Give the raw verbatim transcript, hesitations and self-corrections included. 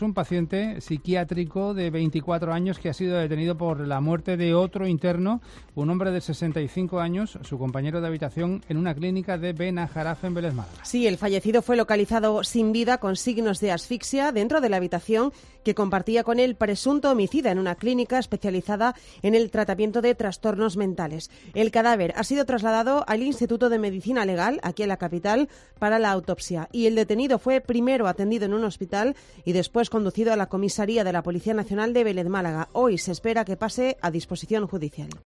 Un paciente psiquiátrico de veinticuatro años que ha sido detenido por la muerte de otro interno, un hombre de sesenta y cinco años, su compañero de habitación, en una clínica de Benajaraf en Vélez Málaga. Sí, el fallecido fue localizado sin vida con signos de asfixia dentro de la habitación que compartía con el presunto homicida en una clínica especializada en el tratamiento de trastornos mentales. El cadáver ha sido trasladado al Instituto de Medicina Legal, aquí en la capital, para la autopsia. Y el detenido fue primero atendido en un hospital y después conducido a la comisaría de la Policía Nacional de Vélez Málaga. Hoy se espera que pase a disposición judicial.